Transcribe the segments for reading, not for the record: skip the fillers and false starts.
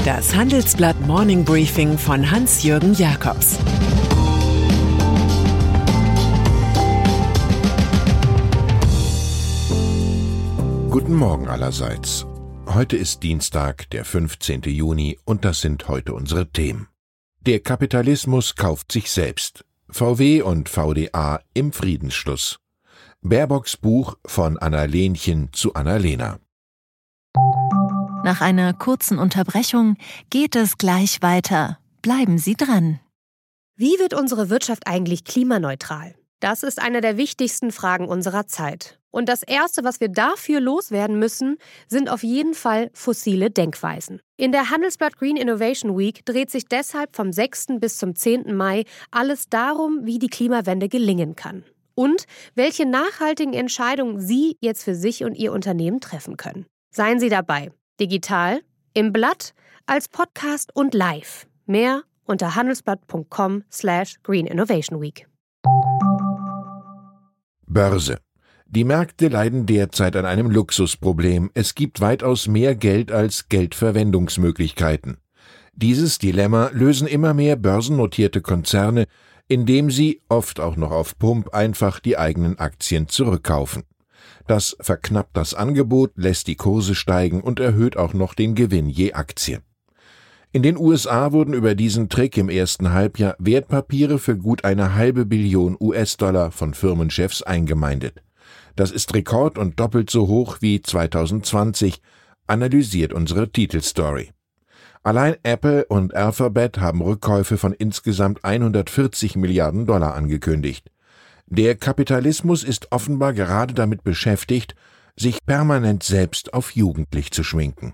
Das Handelsblatt Morning Briefing von Hans-Jürgen Jakobs. Guten Morgen allerseits. Heute ist Dienstag, der 15. Juni, und das sind heute unsere Themen. Der Kapitalismus kauft sich selbst. VW und VDA im Friedensschluss. Baerbocks Buch von Anna Lenchen zu Anna-Lena. Nach einer kurzen Unterbrechung geht es gleich weiter. Bleiben Sie dran. Wie wird unsere Wirtschaft eigentlich klimaneutral? Das ist eine der wichtigsten Fragen unserer Zeit. Und das Erste, was wir dafür loswerden müssen, sind auf jeden Fall fossile Denkweisen. In der Handelsblatt Green Innovation Week dreht sich deshalb vom 6. bis zum 10. Mai alles darum, wie die Klimawende gelingen kann. Und welche nachhaltigen Entscheidungen Sie jetzt für sich und Ihr Unternehmen treffen können. Seien Sie dabei. Digital, im Blatt, als Podcast und live. Mehr unter handelsblatt.com/Green Innovation Week. Börse. Die Märkte leiden derzeit an einem Luxusproblem. Es gibt weitaus mehr Geld als Geldverwendungsmöglichkeiten. Dieses Dilemma lösen immer mehr börsennotierte Konzerne, indem sie, oft auch noch auf Pump, einfach die eigenen Aktien zurückkaufen. Das verknappt das Angebot, lässt die Kurse steigen und erhöht auch noch den Gewinn je Aktie. In den USA wurden über diesen Trick im ersten Halbjahr Wertpapiere für gut $1,5 Billion von Firmenchefs eingemeindet. Das ist Rekord und doppelt so hoch wie 2020, analysiert unsere Titelstory. Allein Apple und Alphabet haben Rückkäufe von insgesamt $140 Milliarden angekündigt. Der Kapitalismus ist offenbar gerade damit beschäftigt, sich permanent selbst auf jugendlich zu schminken.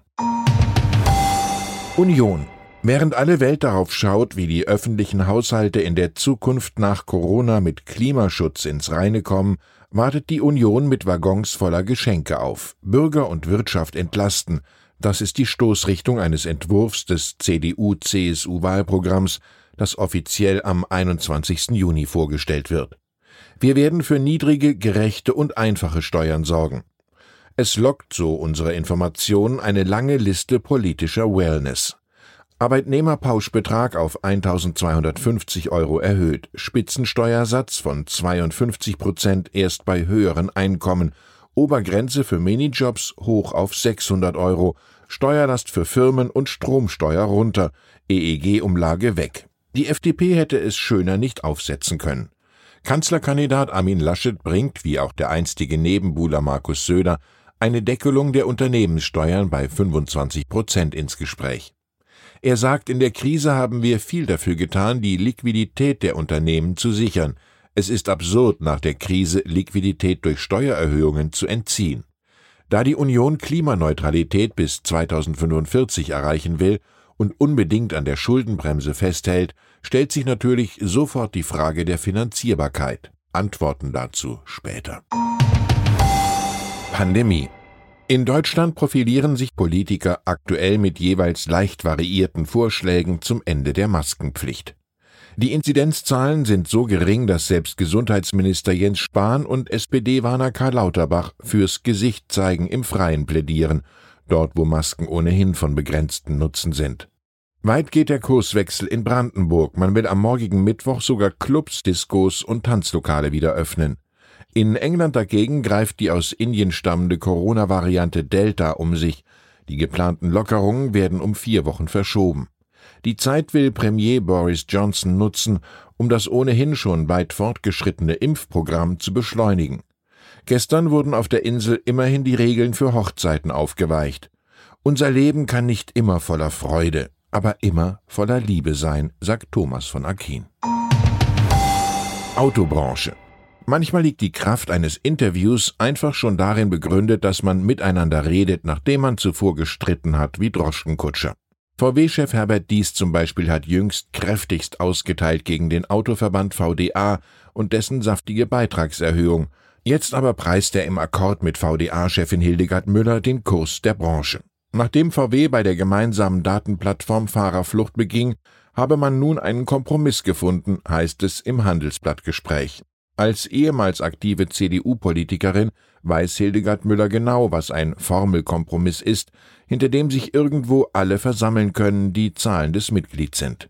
Union. Während alle Welt darauf schaut, wie die öffentlichen Haushalte in der Zukunft nach Corona mit Klimaschutz ins Reine kommen, wartet die Union mit Waggons voller Geschenke auf. Bürger und Wirtschaft entlasten. Das ist die Stoßrichtung eines Entwurfs des CDU-CSU-Wahlprogramms, das offiziell am 21. Juni vorgestellt wird. Wir werden für niedrige, gerechte und einfache Steuern sorgen. Es lockt, so unsere Informationen, eine lange Liste politischer Wellness. Arbeitnehmerpauschbetrag auf 1.250 € erhöht, Spitzensteuersatz von 52% erst bei höheren Einkommen, Obergrenze für Minijobs hoch auf 600 €, Steuerlast für Firmen und Stromsteuer runter, EEG-Umlage weg. Die FDP hätte es schöner nicht aufsetzen können. Kanzlerkandidat Armin Laschet bringt, wie auch der einstige Nebenbuhler Markus Söder, eine Deckelung der Unternehmenssteuern bei 25% ins Gespräch. Er sagt, in der Krise haben wir viel dafür getan, die Liquidität der Unternehmen zu sichern. Es ist absurd, nach der Krise Liquidität durch Steuererhöhungen zu entziehen. Da die Union Klimaneutralität bis 2045 erreichen will und unbedingt an der Schuldenbremse festhält, stellt sich natürlich sofort die Frage der Finanzierbarkeit. Antworten dazu später. Pandemie. In Deutschland profilieren sich Politiker aktuell mit jeweils leicht variierten Vorschlägen zum Ende der Maskenpflicht. Die Inzidenzzahlen sind so gering, dass selbst Gesundheitsminister Jens Spahn und SPD-Warner Karl Lauterbach fürs Gesicht zeigen im Freien plädieren, dort wo Masken ohnehin von begrenztem Nutzen sind. Weit geht der Kurswechsel in Brandenburg. Man will am morgigen Mittwoch sogar Clubs, Diskos und Tanzlokale wieder öffnen. In England dagegen greift die aus Indien stammende Corona-Variante Delta um sich. Die geplanten Lockerungen werden um 4 Wochen verschoben. Die Zeit will Premier Boris Johnson nutzen, um das ohnehin schon weit fortgeschrittene Impfprogramm zu beschleunigen. Gestern wurden auf der Insel immerhin die Regeln für Hochzeiten aufgeweicht. Unser Leben kann nicht immer voller Freude, aber immer voller Liebe sein, sagt Thomas von Aquin. Autobranche. Manchmal liegt die Kraft eines Interviews einfach schon darin begründet, dass man miteinander redet, nachdem man zuvor gestritten hat wie Droschkenkutscher. VW-Chef Herbert Diess zum Beispiel hat jüngst kräftigst ausgeteilt gegen den Autoverband VDA und dessen saftige Beitragserhöhung. Jetzt aber preist er im Akkord mit VDA-Chefin Hildegard Müller den Kurs der Branche. Nachdem VW bei der gemeinsamen Datenplattform Fahrerflucht beging, habe man nun einen Kompromiss gefunden, heißt es im Handelsblattgespräch. Als ehemals aktive CDU-Politikerin weiß Hildegard Müller genau, was ein Formelkompromiss ist, hinter dem sich irgendwo alle versammeln können, die zahlendes Mitglied sind.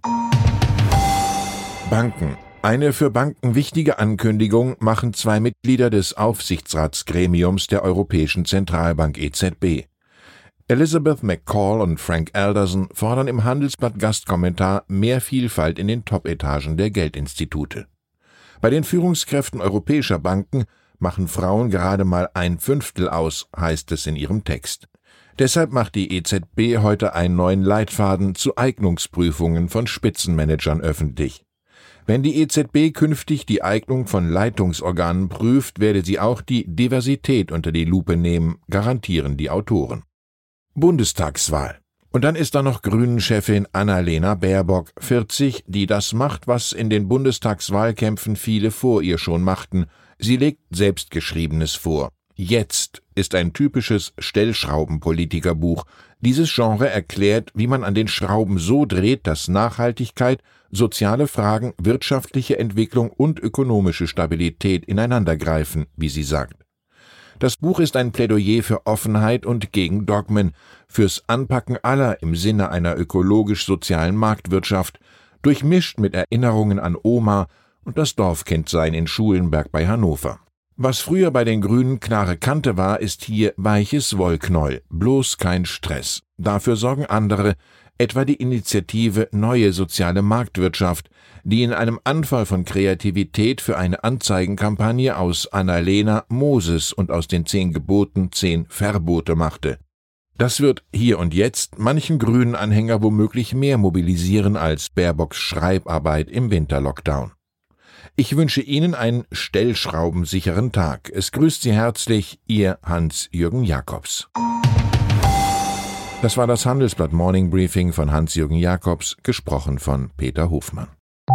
Banken. Eine für Banken wichtige Ankündigung machen zwei Mitglieder des Aufsichtsratsgremiums der Europäischen Zentralbank EZB. Elizabeth McCall und Frank Alderson fordern im Handelsblatt Gastkommentar mehr Vielfalt in den Top-Etagen der Geldinstitute. Bei den Führungskräften europäischer Banken machen Frauen gerade mal 1/5 aus, heißt es in ihrem Text. Deshalb macht die EZB heute einen neuen Leitfaden zu Eignungsprüfungen von Spitzenmanagern öffentlich. Wenn die EZB künftig die Eignung von Leitungsorganen prüft, werde sie auch die Diversität unter die Lupe nehmen, garantieren die Autoren. Bundestagswahl. Und dann ist da noch Grünen-Chefin Annalena Baerbock, 40, die das macht, was in den Bundestagswahlkämpfen viele vor ihr schon machten. Sie legt Selbstgeschriebenes vor. Jetzt ist ein typisches Stellschraubenpolitikerbuch. Dieses Genre erklärt, wie man an den Schrauben so dreht, dass Nachhaltigkeit, soziale Fragen, wirtschaftliche Entwicklung und ökonomische Stabilität ineinandergreifen, wie sie sagt. Das Buch ist ein Plädoyer für Offenheit und gegen Dogmen, fürs Anpacken aller im Sinne einer ökologisch-sozialen Marktwirtschaft, durchmischt mit Erinnerungen an Oma und das Dorfkindsein in Schulenberg bei Hannover. Was früher bei den Grünen klare Kante war, ist hier weiches Wollknäuel, bloß kein Stress. Dafür sorgen andere, etwa die Initiative Neue Soziale Marktwirtschaft, die in einem Anfall von Kreativität für eine Anzeigenkampagne aus Annalena Moses und aus den 10 Geboten 10 Verbote machte. Das wird hier und jetzt manchen grünen Anhänger womöglich mehr mobilisieren als Baerbocks Schreibarbeit im Winterlockdown. Ich wünsche Ihnen einen stellschraubensicheren Tag. Es grüßt Sie herzlich, Ihr Hans-Jürgen Jakobs. Das war das Handelsblatt Morning Briefing von Hans-Jürgen Jakobs, gesprochen von Peter Hofmann.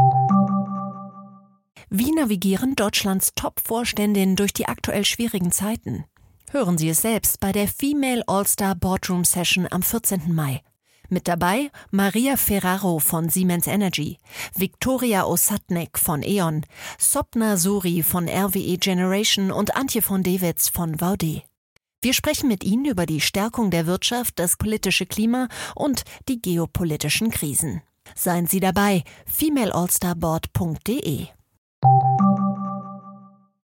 Wie navigieren Deutschlands Top-Vorständinnen durch die aktuell schwierigen Zeiten? Hören Sie es selbst bei der Female All-Star Boardroom Session am 14. Mai. Mit dabei Maria Ferraro von Siemens Energy, Viktoria Osatnek von E.ON, Sopna Suri von RWE Generation und Antje von Dewitz von Vaude. Wir sprechen mit Ihnen über die Stärkung der Wirtschaft, das politische Klima und die geopolitischen Krisen. Seien Sie dabei, femaleallstarboard.de.